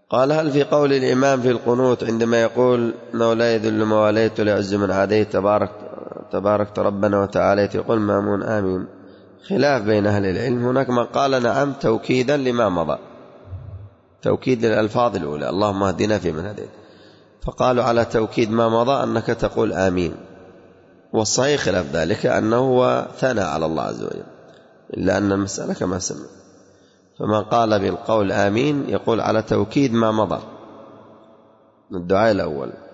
قال: هل في قول الإمام في القنوت عندما يقول إنه لا يذل ما واليت ولا يعز من عاديت تباركت ربنا وتعاليت، يقول مامون آمين؟ خلاف بين أهل العلم. هناك من قال نعم، توكيدا لما مضى، توكيد للألفاظ الأولى اللهم اهدنا فيمن هديت، فقالوا على توكيد ما مضى أنك تقول آمين. والصحيح خلاف ذلك، أنه هو ثنى على الله عز وجل، إلا أن المسألة كما سمع. فمن قال بالقول آمين يقول على توكيد ما مضى من الدعاء الأول.